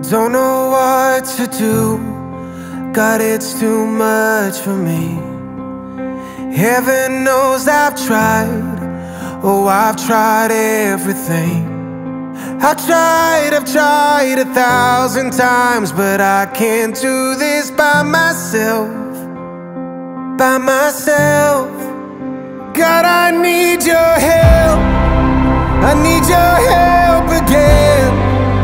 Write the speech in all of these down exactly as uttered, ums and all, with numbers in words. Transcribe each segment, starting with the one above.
Don't know what to do, God, it's too much for me. Heaven knows I've tried, oh, I've tried everything. I've tried, I've tried a thousand times, but I can't do this by myself, by myself. God, I need your help, I need your help again.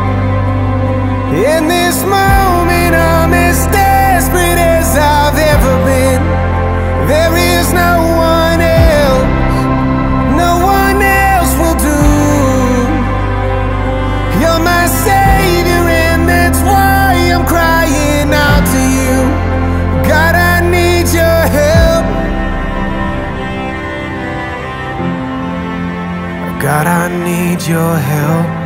In this moment I'm as desperate as I've ever been. There is no one else, no one else will do. You're my savior and that's why I'm crying out to you. God, I need your help. God, I need your help.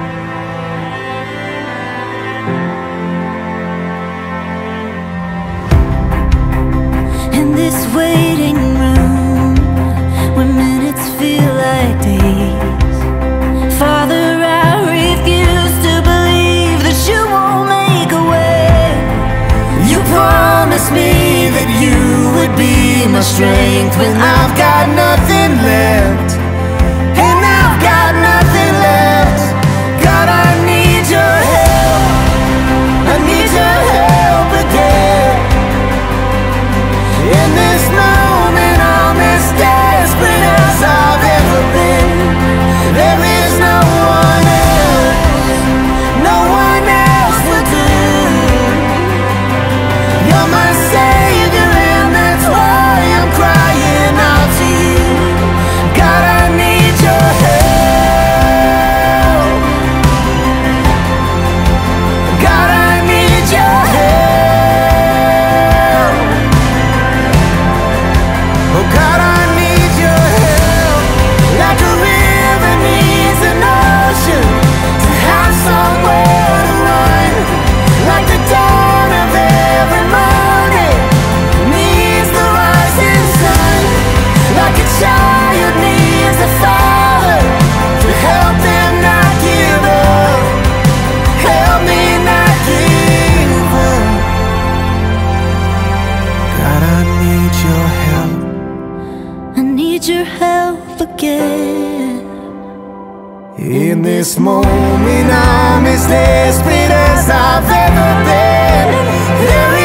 This waiting room, where minutes feel like days. Father, I refuse to believe that you won't make a way. You promised me that you would be my strength when I've got nothing left, and I've got nothing left. God, I need your help, I need your help again. In this moment I'm as desperate as I've ever been. There is no one else, no one else will do. You're my savior and that's why I'm crying out to you. God, I need your help. God, I need your help. Oh God, I need your help. Like a river needs an ocean to have somewhere to run. Like the dawn of every morning needs the rising sun. Like a child needs a father to help them not give up. Help me not give up. God, I need your help. I need your help again. In this moment I'm as desperate as I've ever been. There